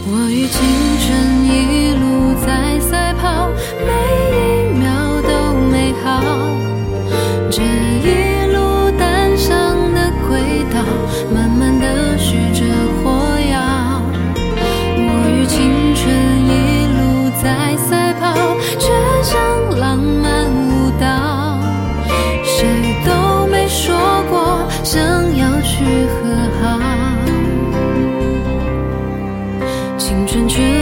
我与青春一路在赛跑，每一秒都美好。这一路单向的轨道，慢慢的许着火药。我与青春一路在赛跑，却像浪漫舞蹈，谁都没说过想要去和好。青春却